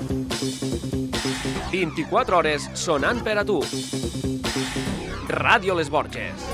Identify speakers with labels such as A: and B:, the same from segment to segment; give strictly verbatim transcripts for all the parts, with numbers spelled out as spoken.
A: vint-i-quatre hores sonant per a tu. Ràdio Les Borges.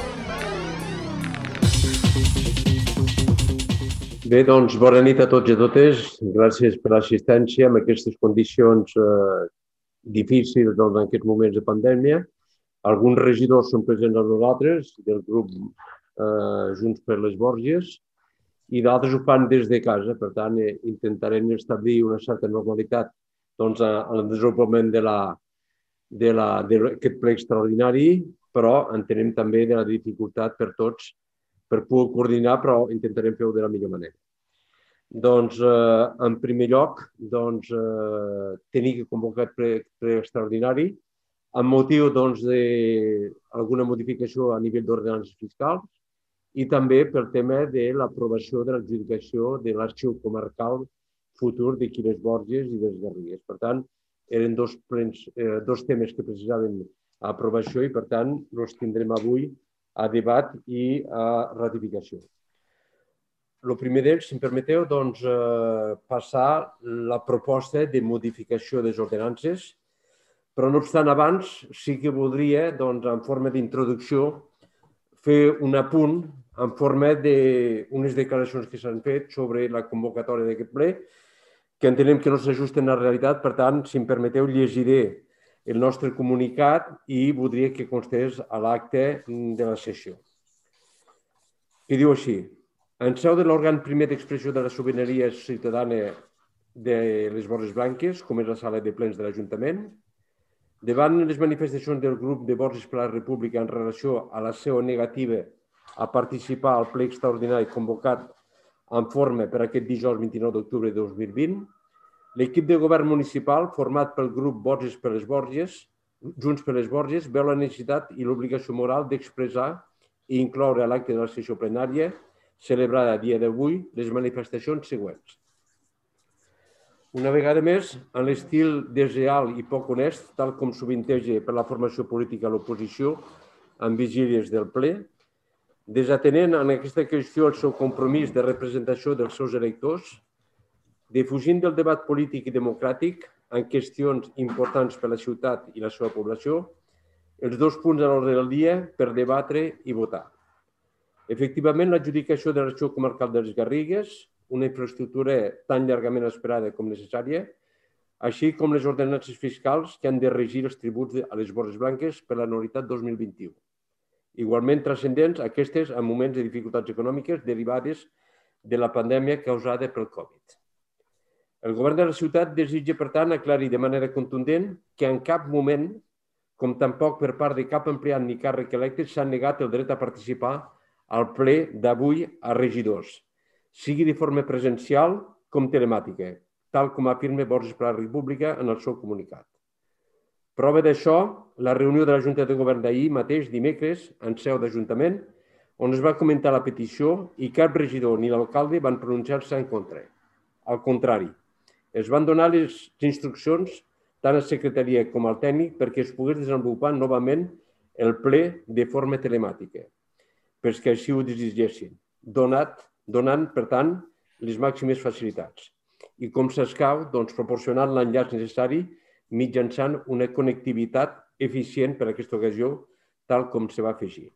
B: Bé, doncs, bona nit a tots i a totes. Gràcies per l'assistència en aquestes condicions eh, difícils doncs, en aquests moments de pandèmia. Alguns regidors són presents amb nosaltres, del grup eh, Junts per les Borges, i d'altres ho fan des de casa. Per tant, eh, intentarem establir una certa normalitat doncs, en el desenvolupament de la, de la, d'aquest ple extraordinari, però entenem també de la dificultat per tots per poder coordinar, però intentarem fer-ho de la millor manera. Doncs, eh, en primer lloc, doncs, eh, tenir que convocar ple, ple extraordinari amb motiu doncs, d'alguna modificació a nivell d'ordenances fiscals i també pel tema de l'aprovació de l'adjudicació de l'arxiu comarcal futur de Quines Borges i dels Garrigues. Per tant, eren dos, plens, eh, dos temes que precisaven aprovació i, per tant, els tindrem avui a debat i a ratificació. El primer d'ells, si em permeteu, doncs, eh, passar la proposta de modificació de les ordenances, però no obstant abans sí que voldria, doncs, en forma d'introducció, fer un apunt en forma d'unes declaracions que s'han fet sobre la convocatòria d'aquest ple, que entenem que no s'ajusten a la realitat. Per tant, si em permeteu, llegiré el nostre comunicat i voldria que constés a l'acte de la sessió. Que diu així: en seu de l'òrgan primer d'expressió de la sobirania ciutadana de les Borges Blanques, com és la sala de plens de l'Ajuntament, davant les manifestacions del grup de Borges per la República en relació a la seva negativa a participar al ple extraordinari convocat en forma per aquest dijous vint-i-nou d'octubre de dos mil vint, l'equip de govern municipal format pel grup Borges per les Borges, Junts per les Borges, veu la necessitat i l'obligació moral d'expressar i incloure a l'acte de la sessió plenària celebrada a dia d'avui les manifestacions següents. Una vegada més, en l'estil desleal i poc honest, tal com sovinteja per la formació política a l'oposició en vigílies del ple, desatenent en aquesta qüestió el seu compromís de representació dels seus electors, defugint del debat polític i democràtic en qüestions importants per a la ciutat i la seva població, els dos punts a l'ordre del dia per debatre i votar. Efectivament, l'adjudicació de l'arxiu comarcal de les Garrigues, una infraestructura tan llargament esperada com necessària, així com les ordenances fiscals que han de regir els tributs a les Borges Blanques per l'anualitat dos mil vint-i-u. Igualment transcendents aquestes en moments de dificultats econòmiques derivades de la pandèmia causada pel Covid. El govern de la ciutat desitja, per tant, aclarir de manera contundent que en cap moment, com tampoc per part de cap empleat ni càrrec electe, s'ha negat el dret a participar al ple d'avui a regidors, sigui de forma presencial com telemàtica, tal com afirma Borges per la República en el seu comunicat. Prova d'això, la reunió de la Junta de Govern d'ahir mateix, dimecres, en seu d'Ajuntament, on es va comentar la petició i cap regidor ni l'alcalde van pronunciar-se en contra. Al contrari, es van donar les instruccions tant a secretaria com al tècnic perquè es pogués desenvolupar novament el ple de forma telemàtica, pels que així ho desitgessin, donant, per tant, les màximes facilitats. I com s'escau, doncs, proporcionant l'enllaç necessari mitjançant una connectivitat eficient per a aquesta ocasió, tal com se va afegir.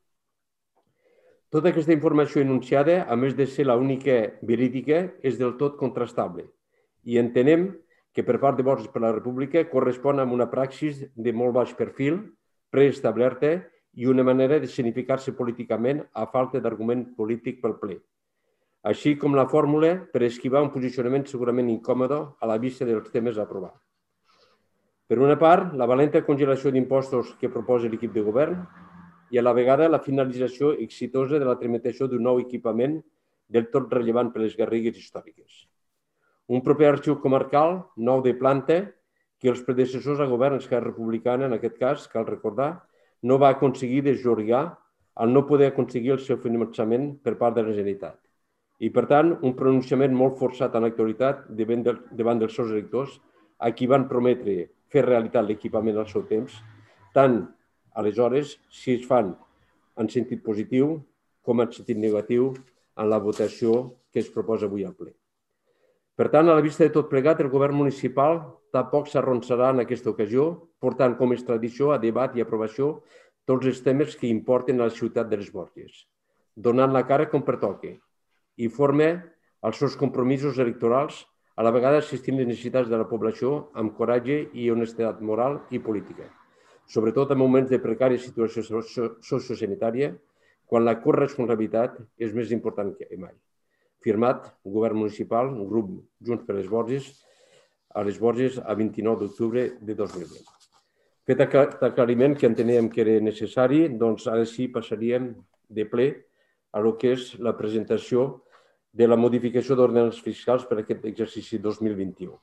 B: Tota aquesta informació enunciada, a més de ser l'única verídica, és del tot contrastable i entenem que per part de Borges per la República correspon a una praxis de molt baix perfil, preestablerta i una manera de significar-se políticament a falta d'argument polític pel ple, així com la fórmula per esquivar un posicionament segurament incòmode a la vista dels temes a aprovar. Per una part, la valenta congelació d'impostos que proposa l'equip de govern i a la vegada la finalització exitosa de la tramitació d'un nou equipament del tot rellevant per les Garrigues històriques. Un proper arxiu comarcal, nou de planta, que els predecessors a govern, Esquerra Republicana, en aquest cas, cal recordar, no va aconseguir desllorigar al no poder aconseguir el seu finançament per part de la Generalitat. I, per tant, un pronunciament molt forçat en l'actualitat davant dels seus electors, a qui van prometre fer realitat l'equipament al seu temps, tant aleshores si es fan en sentit positiu com en sentit negatiu en la votació que es proposa avui al ple. Per tant, a la vista de tot plegat, el govern municipal tampoc s'arronsarà en aquesta ocasió, portant com és tradició a debat i aprovació tots els temes que importen a la ciutat de les Borges, donant la cara com pertoque i forma els seus compromisos electorals, a la vegada assistint les necessitats de la població amb coratge i honestedat moral i política, sobretot en moments de precària situació sociosanitària, quan la corresponsabilitat és més important que mai. Firmat, Govern Municipal, grup Junts per les Borges, a les Borges a vint-i-nou d'octubre de dos mil vint. Fet l'aclariment que enteníem que era necessari, doncs ara sí passaríem de ple a lo que és la presentació de la modificació d'ordenances fiscals per a aquest exercici dos mil vint-i-u.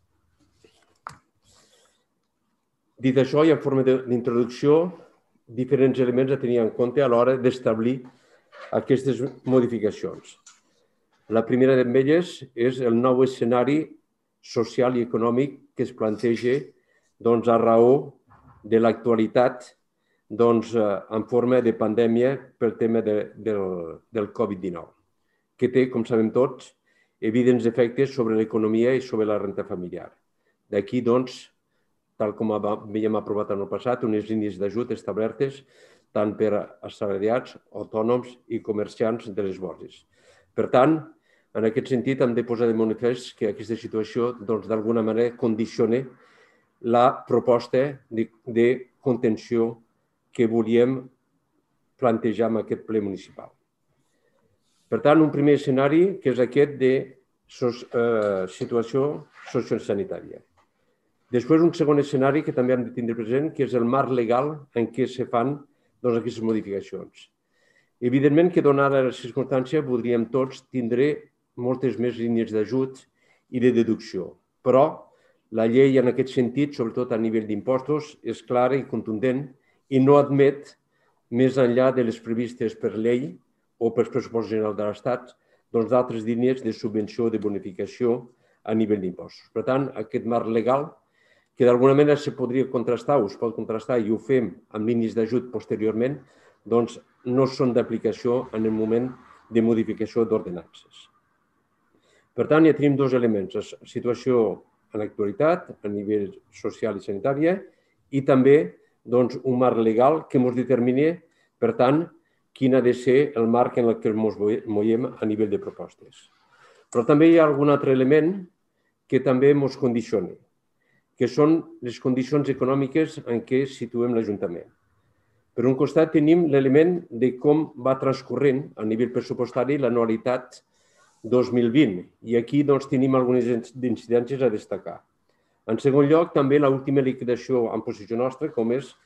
B: Dit això, i en forma d'introducció, diferents elements a tenir en compte a l'hora d'establir aquestes modificacions. La primera d'elles és el nou escenari social i econòmic que es planteja doncs, a raó de l'actualitat doncs, en forma de pandèmia pel tema de, del, del covid dinou, que té, com sabem tots, evidents efectes sobre l'economia i sobre la renda familiar. D'aquí, doncs, tal com havíem aprovat en el passat, unes línies d'ajut establertes tant per a assalariats, autònoms i comerciants de les Borges. Per tant, en aquest sentit, hem de posar de manifest que aquesta situació, doncs, d'alguna manera, condiciona la proposta de, de contenció que volíem plantejar en aquest ple municipal. Per tant, un primer escenari que és aquest de eh, situació sociosanitària. Després, un segon escenari que també hem de tindre present, que és el marc legal en què se fan doncs, aquestes modificacions. Evidentment que, donada la circumstància, voldríem tots tindre moltes més línies d'ajut i de deducció. Però la llei en aquest sentit, sobretot a nivell d'impostos, és clara i contundent i no admet, més enllà de les previstes per llei o per pressupost general de l'Estat, doncs d'altres línies de subvenció o de bonificació a nivell d'impostos. Per tant, aquest marc legal, que d'alguna manera se podria contrastar o es pot contrastar i ho fem amb línies d'ajut posteriorment, doncs no són d'aplicació en el moment de modificació d'ordenances. Per tant, ja tenim dos elements, la situació en l'actualitat, a nivell social i sanitària, i també doncs, un marc legal que ens determini, per tant, quin ha de ser el marc en el que ens movem a nivell de propostes. Però també hi ha algun altre element que també ens condiciona, que són les condicions econòmiques en què situem l'Ajuntament. Per un costat, tenim l'element de com va transcorrent a nivell pressupostari l'anualitat dos mil vint, i aquí doncs, tenim algunes incidències a destacar. En segon lloc, també l'última liquidació en posició nostra, com és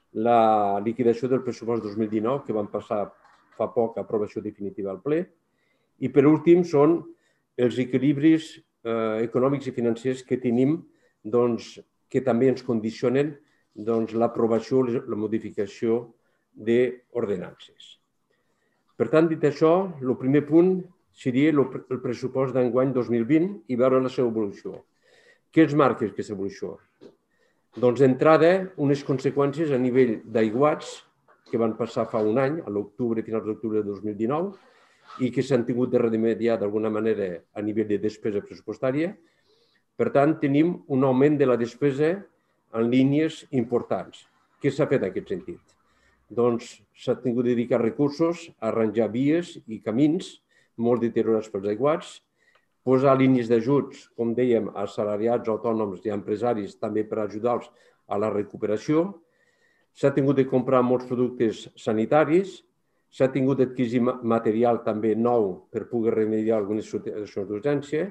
B: la liquidació del pressupost dos mil dinou, que van passar fa poc a aprovació definitiva al ple, i per últim són els equilibris eh, econòmics i financers que tenim, doncs, que també ens condicionen doncs, l'aprovació o la modificació d'ordenances. Per tant, dit això, el primer punt seria el pressupost d'enguany dos mil vint i veure la seva evolució. Què ens marca aquesta evolució? Doncs, d'entrada, unes conseqüències a nivell d'aiguats que van passar fa un any, a l'octubre, finals d'octubre de dos mil dinou, i que s'han tingut de remediar d'alguna manera a nivell de despesa pressupostària. Per tant, tenim un augment de la despesa en línies importants. Què s'ha fet en aquest sentit? Doncs s'ha tingut de dedicar recursos a arranjar vies i camins molt deteriorats pels aiguats, posar línies d'ajuts, com dèiem, a assalariats, autònoms i empresaris, també per ajudar-los a la recuperació. S'ha tingut de comprar molts productes sanitaris, s'ha tingut d'adquirir material també nou per poder remediar algunes situacions d'urgència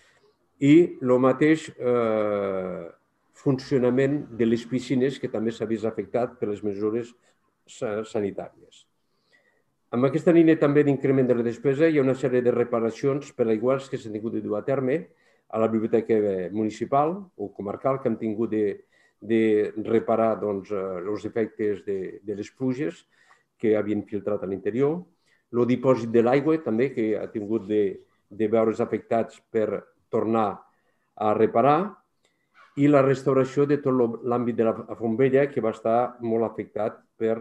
B: i el mateix eh, funcionament de les piscines, que també s'ha vist afectat per les mesures sanitàries. Amb aquesta línia també d'increment de la despesa hi ha una sèrie de reparacions per aiguats que s'han tingut de dur a terme a la biblioteca municipal o comarcal, que han tingut de, de reparar doncs, els efectes de, de les pluges que havien filtrat a l'interior. El dipòsit de l'aigua també, que ha tingut de, de veure's afectats per tornar a reparar, i la restauració de tot l'àmbit de la Fontbella, que va estar molt afectat per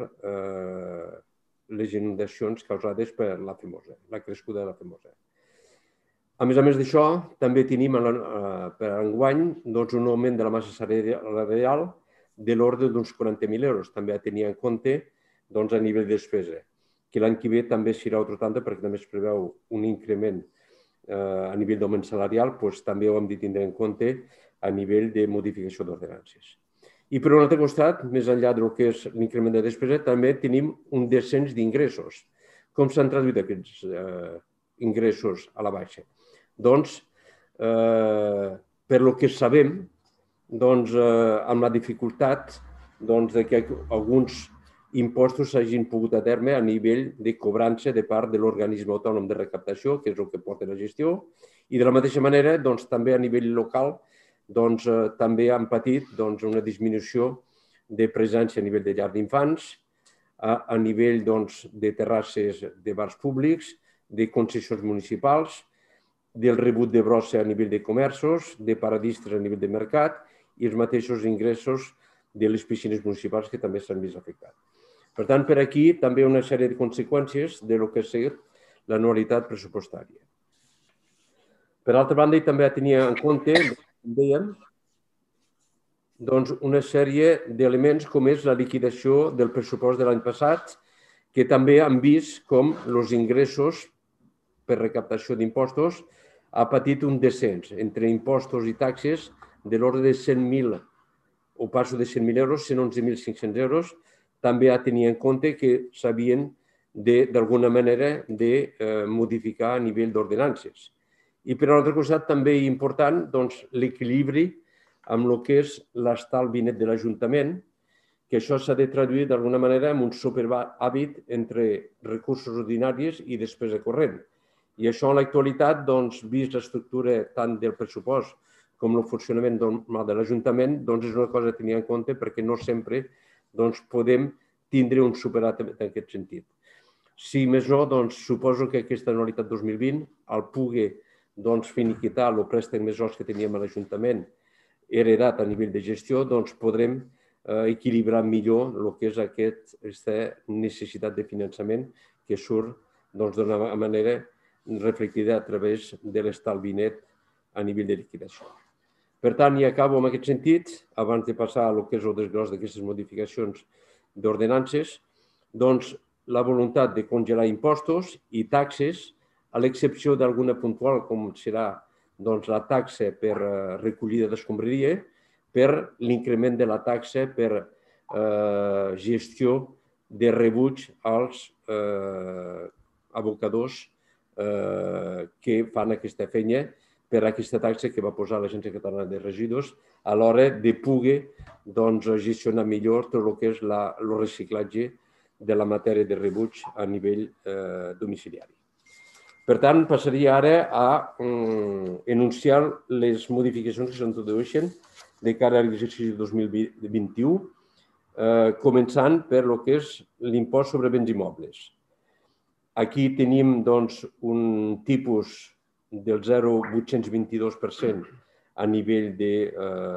B: eh, les inundacions causades per la Famosa, la crescuda de la Famosa. A més a més d'això, també tenim per enguany un augment de la massa salarial de l'ordre d'uns quaranta mil euros, també a tenir en compte a nivell de despesa, que l'any que ve també serà altre tant perquè també es preveu un increment a nivell d'augment salarial, també ho hem de tindre en compte a nivell de modificació d'ordenances. I per un altre costat, més enllà del que és l'increment de despesa, també tenim un descens d'ingressos. Com s'han traduït aquests ingressos a la baixa? Doncs, per lo que sabem, amb la dificultat que alguns impostos s'hagin pogut a terme a nivell de cobrança de part de l'organisme autònom de recaptació, que és el que porta la gestió, i de la mateixa manera, també a nivell local, també han patit una disminució de presència a nivell de llars d'infants, a nivell de terrasses de bars públics, de concessions municipals, del rebut de brossa a nivell de comerços, de paradistes a nivell de mercat i els mateixos ingressos de les piscines municipals que també s'han vist afectats. Per tant, per aquí també una sèrie de conseqüències del que ha sigut l'anualitat pressupostària. Per altra banda, també ha de tenir en compte, com dèiem, una sèrie d'elements com és la liquidació del pressupost de l'any passat, que també han vist com els ingressos per recaptació d'impostos ha patit un descens entre impostos i taxes de l'ordre de cent mil o passo de cent mil euros, cent onze mil cinc-cents euros, també ha de tenir en compte que s'havien d'alguna manera de modificar a nivell d'ordenances. I per l'altre costat també és important l'equilibri amb el que és l'estalvi net de l'Ajuntament, que això s'ha de traduir d'alguna manera en un superàvit entre recursos ordinaris i despesa corrent. I això en l'actualitat, vist l'estructura tant del pressupost com el funcionament normal de l'Ajuntament, és una cosa a tenir en compte perquè no sempre podem tindre un superàvit en aquest sentit. Si més no, suposo que aquesta anualitat dos mil vint, al poder finiquitar el préstec més gros que teníem a l'Ajuntament heredat a nivell de gestió, podrem equilibrar millor el que és aquesta necessitat de finançament que surt d'una manera reflectida a través de l'estalvi net a nivell de liquidació. Per tant, i acabo en aquest sentit, abans de passar al que és el desglossament d'aquestes modificacions d'ordenances, doncs la voluntat de congelar impostos i taxes, a l'excepció d'alguna puntual, com serà la taxa per recollida d'escombraria, per l'increment de la taxa per gestió de rebuig als abocadors que fan aquesta feina per aquesta taxa que va posar l'Agència Catalana de Residus a l'hora de poder gestionar millor tot el que és el reciclatge de la matèria de rebuig a nivell domiciliari. Per tant, passaria ara a enunciar les modificacions que s'introdueixen de cara a l'exercici dos mil vint-i-u, començant per el que és l'impost sobre béns immobles. Aquí tenim un tipus del zero coma vuit-cents vint-i-dos per cent a nivell de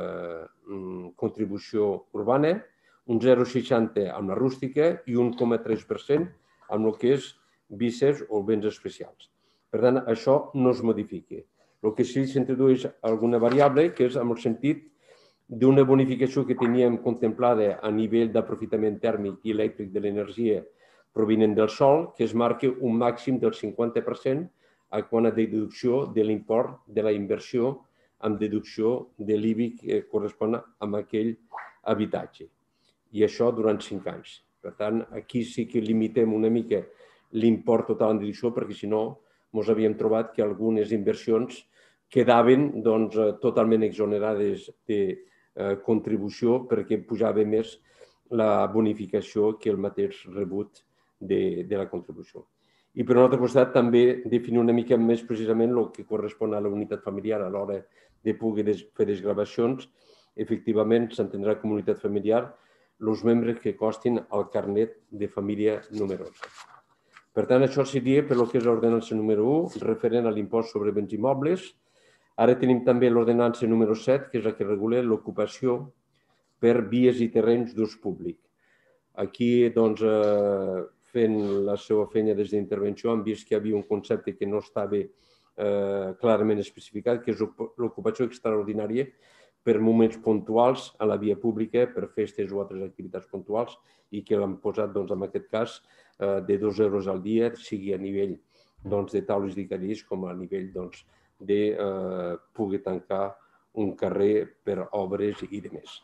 B: contribució urbana, un zero coma seixanta amb la rústica i un coma tres per cent amb el que és vices o béns especials. Per tant, això no es modifica. El que sí s'introdueix alguna variable, que és en el sentit d'una bonificació que teníem contemplada a nivell d'aprofitament tèrmic i elèctric de l'energia provinent del sol, que es marca un màxim del cinquanta per cent quant a deducció de l'import de la inversió amb deducció de l'I B I que correspon a aquell habitatge. I això durant cinc anys. Per tant, aquí sí que limitem una mica l'import total en deducció perquè, si no, ens havíem trobat que algunes inversions quedaven totalment exonerades de contribució perquè pujava més la bonificació que el mateix rebut de la contribució. I per un altre costat també definir una mica més precisament el que correspon a la unitat familiar a l'hora de poder fer desgravacions. Efectivament, s'entendrà com a unitat familiar els membres que costin el carnet de família numerosa. Per tant, això seria per el que és l'ordenança número u, referent a l'impost sobre béns immobles. Ara tenim també l'ordenança número set, que és la que regula l'ocupació per vies i terrenys d'ús públic. Aquí, doncs, fent la seva feina des d'intervenció, hem vist que hi havia un concepte que no estava clarament especificat, que és l'ocupació extraordinària per moments puntuals a la via pública, per festes o altres activitats puntuals, i que l'han posat, en aquest cas, de dos euros al dia, sigui a nivell de taules de cadires com a nivell de poder tancar un carrer per obres i demés.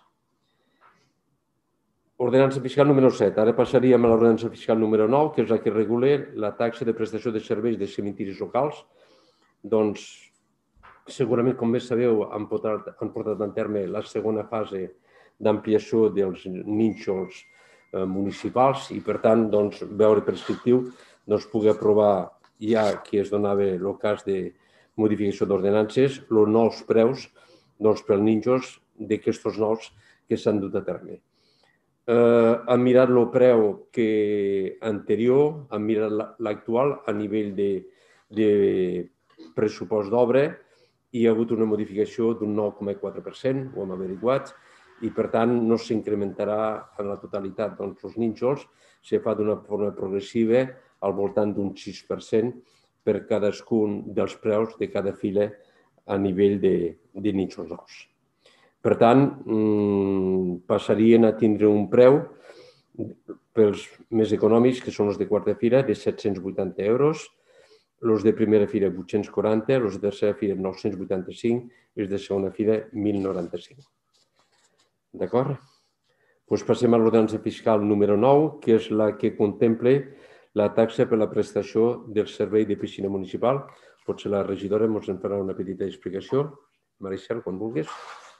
B: Ordenança fiscal número set. Ara passaríem a l'ordenança fiscal número nou, que és la que regula la taxa de prestació de serveis de cementiris locals. Doncs, segurament, com bé sabeu, han portat a terme la segona fase d'ampliació dels nínxols municipals i, per tant, veure prescriptiu poder aprovar, ja que es donava el cas de modificació d'ordenances, els nous preus per nínxols d'aquests nous que s'han dut a terme. Han mirat el preu anterior, han mirat l'actual a nivell de pressupost d'obra i hi ha hagut una modificació d'un nou coma quatre per cent, ho hem averiguat, i per tant no s'incrementarà en la totalitat els nínxols, se fa d'una forma progressiva al voltant d'un sis per cent per cadascun dels preus de cada fila a nivell de nínxols nous. Per tant, passarien a tindre un preu pels més econòmics, que són els de quarta fila, de set-cents vuitanta euros, els de primera fila vuit-cents quaranta, els de tercera fila nou-cents vuitanta-cinc i els de segona fila mil noranta-cinc. D'acord? Doncs passem a l'ordenança fiscal número nou, que és la que contempla la taxa per la prestació del servei de piscina municipal. Potser la regidora ens en farà una petita explicació. Maricel, quan vulguis.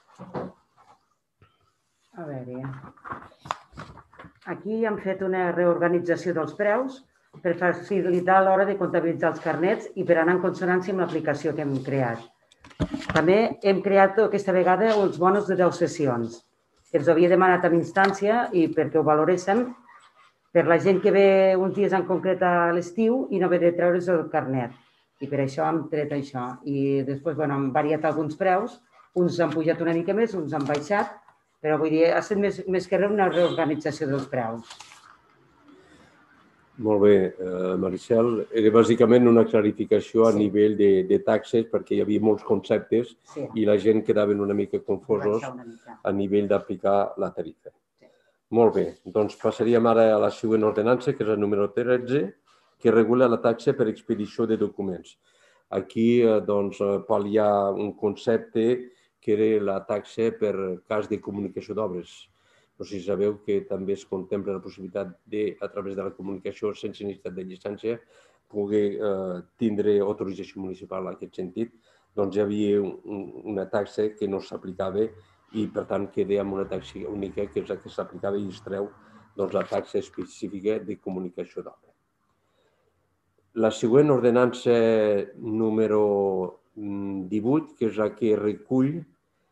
C: A veure, aquí hem fet una reorganització dels preus per facilitar a l'hora de comptabilitzar els carnets i per anar en consonància amb l'aplicació que hem creat. També hem creat aquesta vegada els bonos de deu sessions, que ens ho havia demanat amb instància i perquè ho valoréssim per la gent que ve uns dies en concret a l'estiu i no ve de treure's el carnet. I per això hem tret això. I després hem variat alguns preus. Uns han pujat una mica més, uns han baixat, però vull dir, ha estat més que res una reorganització dels preus.
B: Molt bé, Maricel. Era bàsicament una clarificació a nivell de taxes perquè hi havia molts conceptes i la gent quedaven una mica confosos a nivell d'aplicar la tarifa. Molt bé, doncs passaríem ara a la següent ordenança, que és la número tretze, que regula la taxa per expedició de documents. Aquí hi ha un concepte que era la taxa per cas de comunicació d'obres. No sé si sabeu que també es contempla la possibilitat de, a través de la comunicació sense necessitat de llicència, poder tindre autorització municipal en aquest sentit. Doncs hi havia una taxa que no s'aplicava i, per tant, queda amb una taxa única, que és la que s'aplicava i es treu la taxa específica de comunicació d'obra. La següent ordenança número divuit, que és la que recull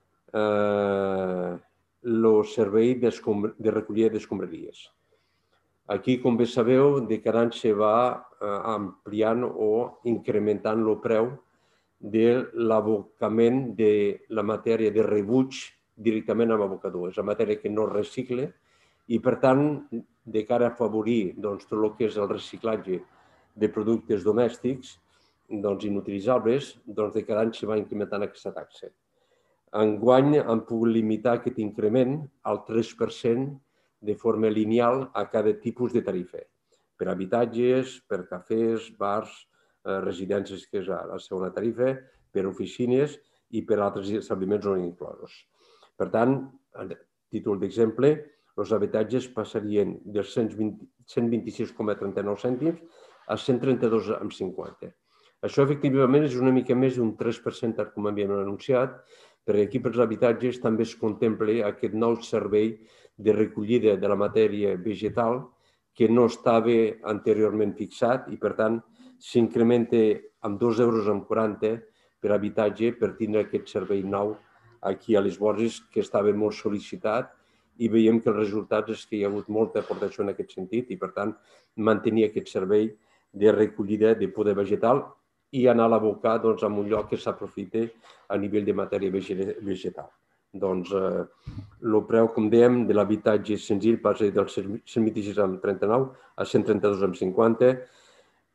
B: el servei de recollida d'escombraries. Aquí, com bé sabeu, de cada any se va ampliant o incrementant el preu de l'abocament de la matèria de rebuig directament a l'abocador. És la matèria que no recicla i, per tant, de cara a afavorir tot el que és el reciclatge de productes domèstics inutilitzables, de cada any se va incrementant aquesta taxa. Enguany han pogut limitar aquest increment al tres per cent de forma lineal a cada tipus de tarifa, per habitatges, per cafès, bars, residències, que és la segona tarifa, per oficines i per altres establiments no inclosos. Per tant, a títol d'exemple, els habitatges passarien dels cent vint-i-sis coma trenta-nou cèntims a cent trenta-dos coma cinquanta. Això, efectivament, és una mica més d'un tres per cent, tal com havíem anunciat, perquè aquí pels habitatges també es contempla aquest nou servei de recollida de la matèria vegetal que no estava anteriorment fixat i, per tant, s'incrementa amb dos euros amb quaranta per habitatge per tindre aquest servei nou aquí a les Borges, que estava molt sol·licitat i veiem que els resultats és que hi ha hagut molta aportació en aquest sentit i, per tant, mantenir aquest servei de recollida de poder vegetal i anar a l'abocar en un lloc que s'aprofita a nivell de matèria vegetal. Doncs el preu, com dèiem, de l'habitatge senzill passa dels cent vint-i-sis coma trenta-nou a cent trenta-dos coma cinquanta.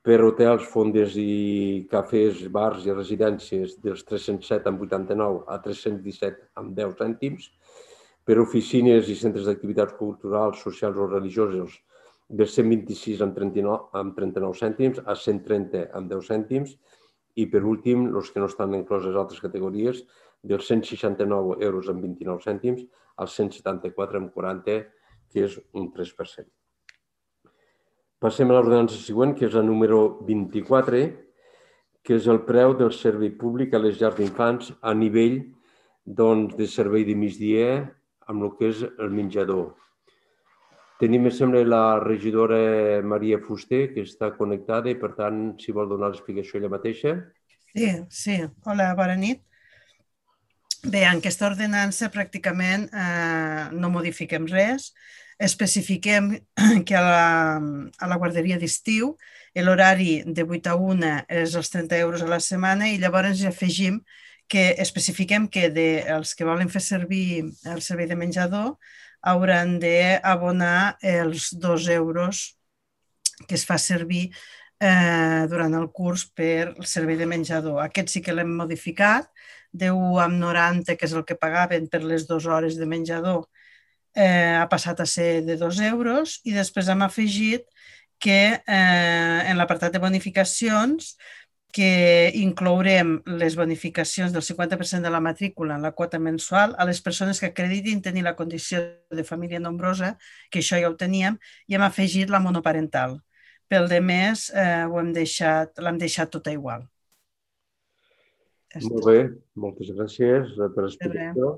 B: per hotels, fondes i cafès, bars i residències dels tres-cents set amb vuitanta-nou a tres-cents disset amb deu cèntims, per oficines i centres d'activitats culturals, socials o religioses dels cent vint-i-sis amb trenta-nou cèntims a cent trenta amb deu cèntims i, per últim, els que no estan incloses altres categories, dels cent seixanta-nou euros amb vint-i-nou cèntims als cent setanta-quatre amb quaranta, que és un tres per cent. Passem a l'ordenança següent, que és la número vint-i-quatre, que és el preu del servei públic a les llars d'infants a nivell de servei de migdia amb el que és el menjador. Tenim, em sembla, la regidora Maria Fuster, que està connectada i, per tant, si vol donar l'explicació ella mateixa.
D: Sí, sí. Hola, bona nit. Bé, en aquesta ordenança pràcticament eh, no modifiquem res. Especifiquem que a la, a la guarderia d'estiu l'horari de vuit a una és els trenta euros a la setmana i llavors ens afegim que especifiquem que de, els que volen fer servir el servei de menjador hauran d'abonar els dos euros que es fa servir eh, durant el curs per el servei de menjador. Aquest sí que l'hem modificat, de u coma noranta, que és el que pagaven per les dues hores de menjador, eh, ha passat a ser de dos euros i després hem afegit que eh, en l'apartat de bonificacions que inclourem les bonificacions del cinquanta per cent de la matrícula en la quota mensual a les persones que acreditin tenir la condició de família nombrosa, que això ja ho teníem, i hem afegit la monoparental. Pel de més, eh, ho hem deixat, l'hem deixat tota igual.
B: Molt bé, moltes gràcies per l'explicació.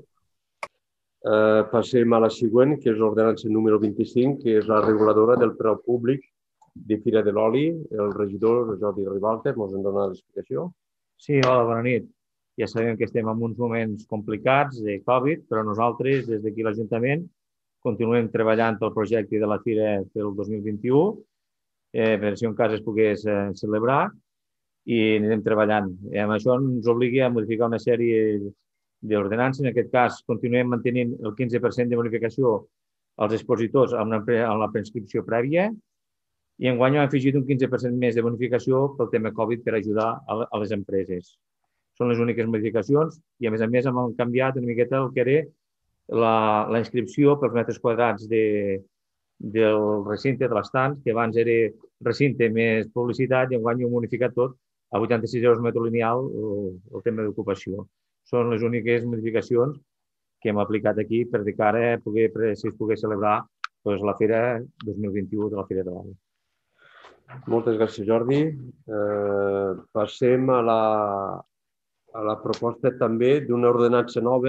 B: Eh, passem a la següent, que és l'ordenança número vint-i-cinc, que és la reguladora del preu públic de Fira de l'Oli. El regidor Jordi Ribalta ens en dona l'explicació.
E: Sí, hola, bona nit. Ja sabem que estem en uns moments complicats de Covid, però nosaltres, des d'aquí l'Ajuntament, continuem treballant pel projecte de la Fira pel dos mil vint-i-u, eh, per si un cas es pogués eh, celebrar, i anirem treballant. I amb això ens obliga a modificar una sèrie d'ordenances. En aquest cas, continuem mantenint el quinze per cent de bonificació als expositors amb la preinscripció prèvia i enguany hem afegit un quinze per cent més de bonificació pel tema Covid per ajudar a les empreses. Són les úniques modificacions i, a més a més, hem canviat una miqueta el que era la, la inscripció pels metres quadrats de, del recinte de l'estant, que abans era recinte més publicitat i enguany ho hem modificat tot a vuitanta-sis euros metre lineal el, el tema d'ocupació. Són les úniques modificacions que hem aplicat aquí per de cara a poder, si es pogués celebrar doncs, la Fira dos mil vint-i-u de la Fira de l'Oli.
B: Moltes gràcies, Jordi. Eh, passem a la, a la proposta també d'una ordenança nova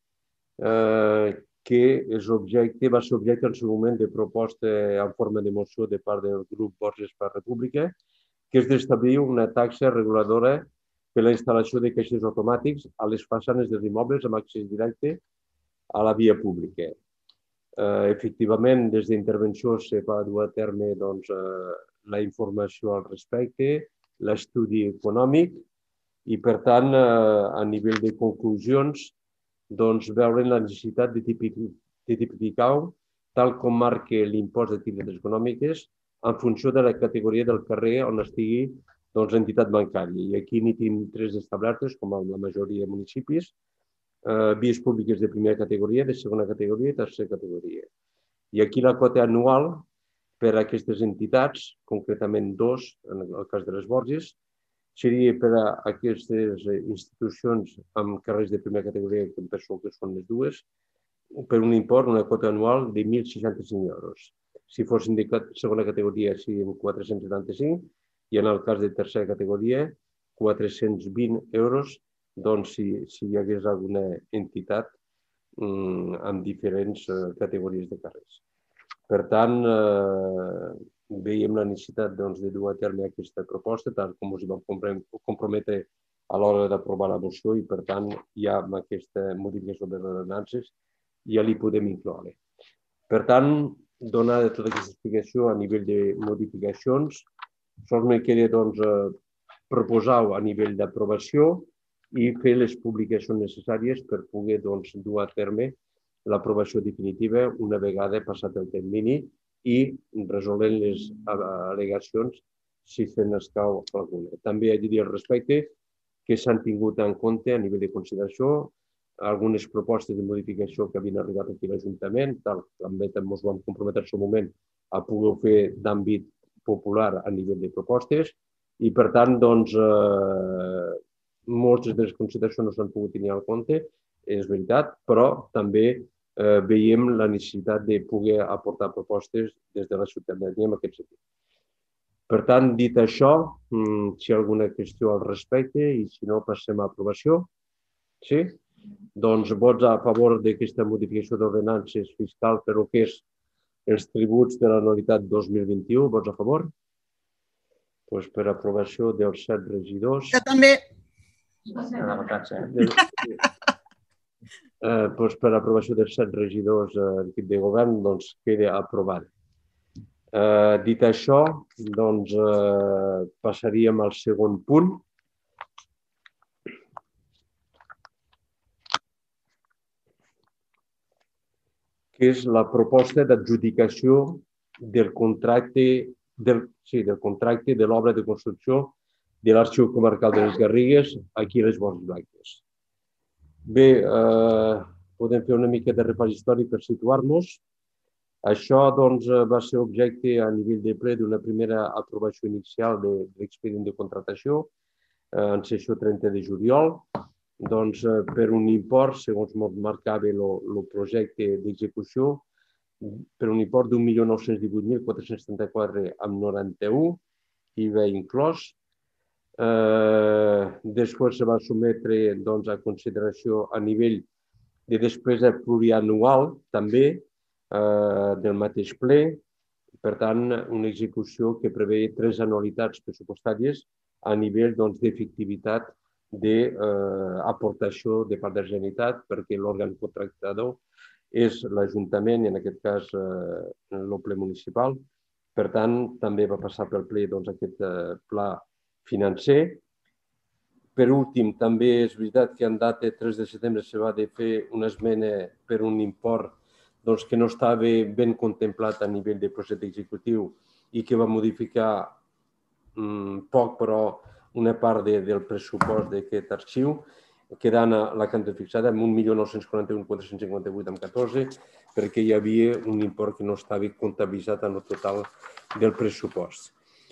B: eh, que és objecte, va ser objecte en el seu moment de proposta en forma de moció de part del grup Borges per República, que és d'establir una taxa reguladora per la instal·lació de caixers automàtics a les façanes dels immobles amb accés directe a la via pública. Eh, efectivament, des d'intervenció se va dur a terme doncs, eh, la informació al respecte, l'estudi econòmic i, per tant, eh, a nivell de conclusions, doncs, veure la necessitat de tipificar tal com marca l'impost d'activitats econòmiques en funció de la categoria del carrer on estigui doncs, l'entitat bancària. I aquí n'hi tenim tres establertes, com en la majoria de municipis, eh, vies públiques de primera categoria, de segona categoria i tercera categoria. I aquí la quota anual per a aquestes entitats, concretament dos, en el cas de les Borges, seria per a aquestes institucions amb carrers de primera categoria, que penso que són les dues, per un import, una quota anual de mil seixanta-cinc euros. Si fossin de segona categoria, serien quatre-cents setanta-cinc i en el cas de tercera categoria, quatre-cents vint euros, doncs si, si hi hagués alguna entitat mm, amb diferents eh, categories de carrers. Per tant, eh, veiem la necessitat doncs, de dur a terme aquesta proposta, tal com us hi vam comprometre a l'hora d'aprovar la moció i, per tant, ja amb aquesta modificació de les ordenances ja li podem incloure. Per tant, donada tota aquesta explicació a nivell de modificacions, sols me queda doncs, eh, proposar a nivell d'aprovació i fer les publicacions necessàries per poder doncs, dur a terme l'aprovació definitiva una vegada passat el termini i resolent les al·legacions si se n'escau alguna. També he de dir al respecte que s'han tingut en compte a nivell de consideració algunes propostes de modificació que havien arribat aquí a l'Ajuntament, també ens vam comprometre en el seu moment a poder fer d'àmbit popular a nivell de propostes i, per tant, doncs, eh, moltes de les consideracions no s'han pogut tenir en compte, és veritat, però també eh, veiem la necessitat de poder aportar propostes des de la ciutadania en aquest sentit. Per tant, dit això, si hi ha alguna qüestió al respecte i si no, passem a aprovació. Sí? Doncs vots a favor d'aquesta modificació d'ordenances fiscals per el que és els tributs de l'anualitat dos mil vint-i-u. Vots a favor? Doncs per aprovació dels set regidors.
D: Jo també.
B: Eh, doncs per aprovació dels set regidors de l'equip de govern, doncs queda aprovat. Eh, dit això, doncs eh, passaríem al segon punt. Que és la proposta d'adjudicació del contracte del, sí, del contracte de l'obra de construcció de l'Arxiu Comarcal de les Garrigues aquí a les Borges Blanques. Bé, eh, podem fer una mica de repàs històric per situar-nos. Això doncs, va ser objecte a nivell de ple d'una primera aprovació inicial de, de l'expedient de contractació eh, en sessió trenta de juliol. Doncs, per un import, segons marcava el projecte d'execució, per un import d'un milió nou-cents divuit mil quatre-cents setanta-quatre amb noranta-u, I V A inclòs. Eh, després se va sometre doncs, a consideració a nivell de despesa plurianual, també, eh, del mateix ple. Per tant, una execució que preveia tres anualitats pressupostàries a nivell doncs, d'efectivitat d'aportació de part de la Generalitat, perquè l'òrgan contractador és l'Ajuntament i en aquest cas el ple municipal. Per tant, també va passar pel ple aquest pla financer. Per últim, també és veritat que en data tres de setembre se va de fer una esmena per un import que no estava ben contemplat a nivell de projecte executiu i que va modificar poc, però una part del pressupost d'aquest arxiu, quedant la quantitat fixada en un milió nou-cents quaranta-un mil quatre-cents cinquanta-vuit coma catorze, perquè hi havia un import que no estava comptabilitzat en el total del pressupost.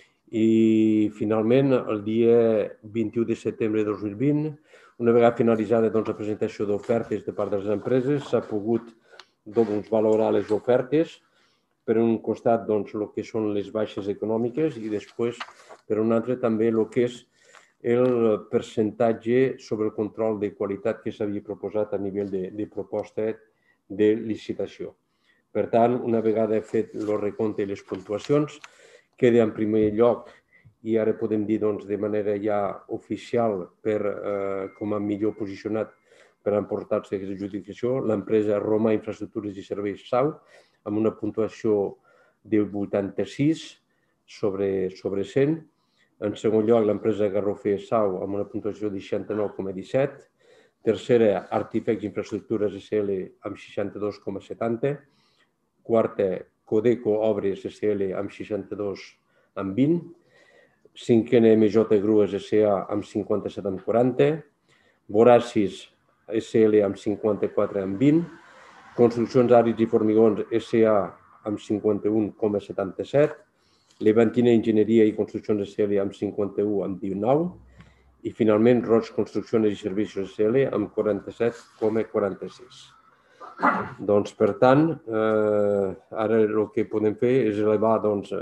B: I, finalment, el dia vint-i-u de setembre de dos mil vint, una vegada finalitzada la presentació d'ofertes de part de les empreses, s'ha pogut valorar les ofertes, per un costat el que són les baixes econòmiques i després, per un altre, també el que és el percentatge sobre el control de qualitat que s'havia proposat a nivell de proposta de licitació. Per tant, una vegada fet el recompte i les puntuacions, queda en primer lloc, i ara podem dir de manera ja oficial com a millor posicionat per emportar-se aquesta adjudicació, l'empresa Roma Infraestructures i Serveis S A U, amb una puntuació de vuitanta-sis sobre cent. En segon lloc, l'empresa Garrofer S A U, amb una puntuació de seixanta-nou coma disset. Tercera, Artifex Infraestructures S L amb seixanta-dos coma setanta. Quarta, Codeco Obres S L amb seixanta-dos coma vint. Cinquena, M J Grues S A amb cinquanta-set coma quaranta. Voracis S L amb cinquanta-quatre coma vint. Construccions Àrids i Formigons S A amb cinquanta-un coma setanta-set. Levantina Enginyeria i Construccions S L amb cinquanta-un coma dinou i, finalment, Roig Construccions i Serveis S L amb quaranta-set coma quaranta-sis. Doncs, per tant, ara el que podem fer és elevar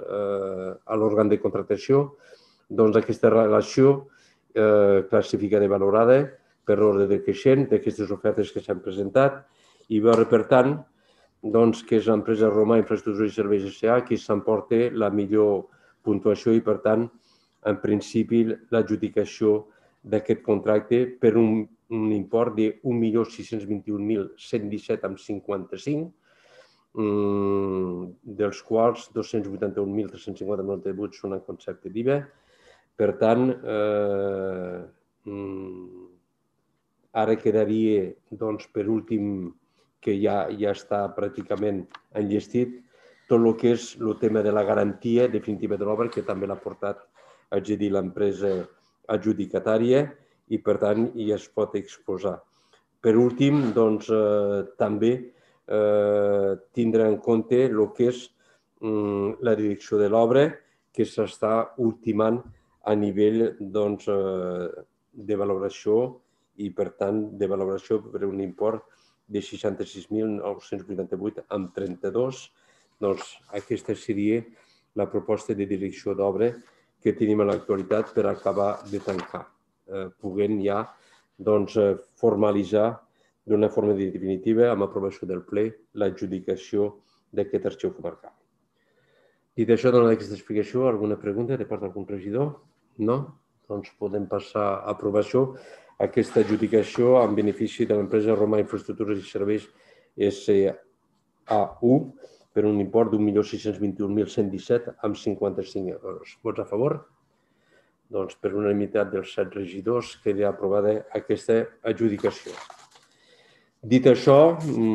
B: a l'òrgan de contractació aquesta relació classificada i valorada per ordre decreixent d'aquestes ofertes que s'han presentat i veure, per tant, que és l'empresa Roma Infraestructures i Serveis S A qui s'emporta la millor puntuació i, per tant, en principi, l'adjudicació d'aquest contracte per un import d'un milió sis-cents vint-i-un mil cent disset coma cinquanta-cinc, dels quals dos-cents vuitanta-un mil tres-cents cinquanta coma noranta-vuit són en concepte d'I V A. Per tant, ara quedaria, per últim, que ja està pràcticament enllestit, tot el que és el tema de la garantia definitiva de l'obra, que també l'ha portat haig de dir, l'empresa adjudicatària i, per tant, ja es pot exposar. Per últim, doncs, eh, també eh, tindrà en compte el que és mm, la direcció de l'obra que s'està ultimant a nivell doncs, eh, de valoració i, per tant, de valoració per un import de seixanta-sis mil nou-cents vuitanta-vuit amb trenta-dos. Doncs aquesta seria la proposta de direcció d'obra que tenim a l'actualitat per acabar de tancar, eh, podent ja doncs, formalitzar d'una forma definitiva, amb aprovació del ple, l'adjudicació d'aquest arxiu comarcal. Dit això, donant aquesta explicació, alguna pregunta de part d'algun regidor? No? Doncs podem passar a aprovació aquesta adjudicació en benefici de l'empresa Romà Infraestructures i Serveis S A U per un import d'un milió sis-cents vint-i-un mil cent disset amb cinquanta-cinc euros. Vots a favor? Doncs per unanimitat dels set regidors queda aprovada aquesta adjudicació. Dit això,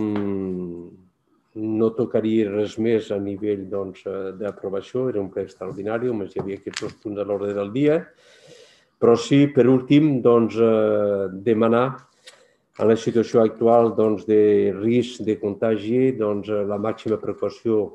B: no tocaria res més a nivell d'aprovació, era un ple extraordinari, només hi havia aquests dos punts a l'ordre del dia, però sí, per últim, demanar en la situació actual de risc de contagi la màxima precaució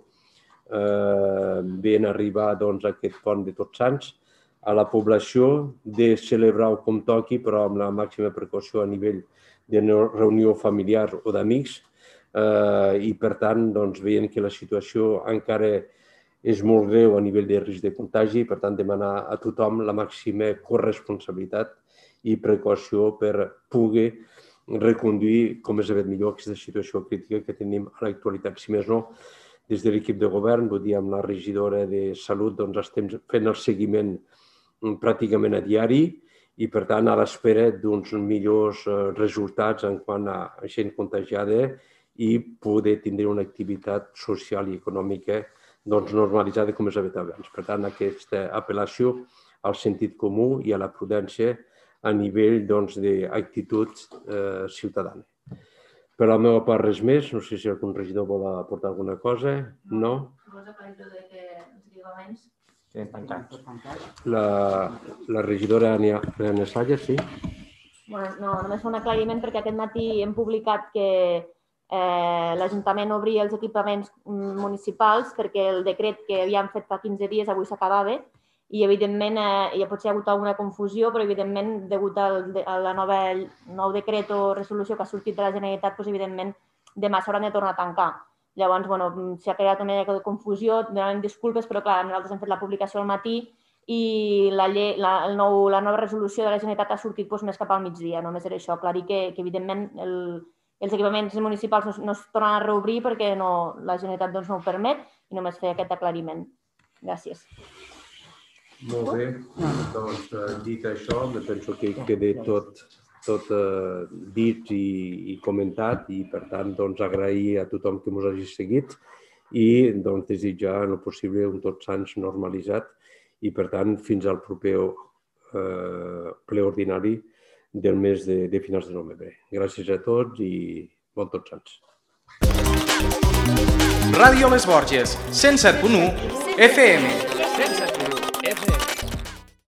B: ben arribar a aquest pont de Tots Sants, a la població de celebrar-ho com toqui, però amb la màxima precaució a nivell de reunió familiar o d'amics i, per tant, veient que la situació encara és molt greu a nivell de risc de contagi, per tant, demanar a tothom la màxima corresponsabilitat i precaució per poder reconduir com és aviat millor aquesta situació crítica que tenim a l'actualitat. Si més no, des de l'equip de govern, vull dir, amb la regidora de Salut, doncs estem fent el seguiment pràcticament a diari i, per tant, a l'espera d'uns millors resultats en quant a gent contagiada i poder tindre una activitat social i econòmica normalitzada com és aviat abans. Per tant, aquesta apel·lació al sentit comú i a la prudència a nivell d'actitud ciutadana. Per la meva part, res més. No sé si algun regidor vol aportar alguna cosa. No?
F: Vols aclarir de que els equipaments
E: queden tancats.
B: La regidora Anna Salla, sí?
F: No, només un aclariment perquè aquest matí hem publicat que l'Ajuntament obria els equipaments municipals perquè el decret que havíem fet fa quinze dies avui s'acabava i, evidentment, ja potser hi ha hagut alguna confusió, però, evidentment, degut al nou decret o resolució que ha sortit de la Generalitat, evidentment, demà s'hauran de tornar a tancar. Llavors, s'ha creat una mica de confusió, demanem disculpes, però, clar, nosaltres hem fet la publicació al matí i la nova resolució de la Generalitat ha sortit més cap al migdia. Només era això, aclarir que, evidentment, els equipaments municipals no es tornen a reobrir perquè la Generalitat no ho permet i només fer aquest aclariment. Gràcies.
B: Molt bé. Doncs, dit això, penso que queda tot dit i comentat i, per tant, agrair a tothom que ens hagi seguit i desitjar, en el possible, un Tots Sants normalitzat i, per tant, fins al proper ple ordinari del mes de finals de novembre. Gràcies a tots i bon Tots Sants.
G: Ràdio Les Borges, cent set punt u F M.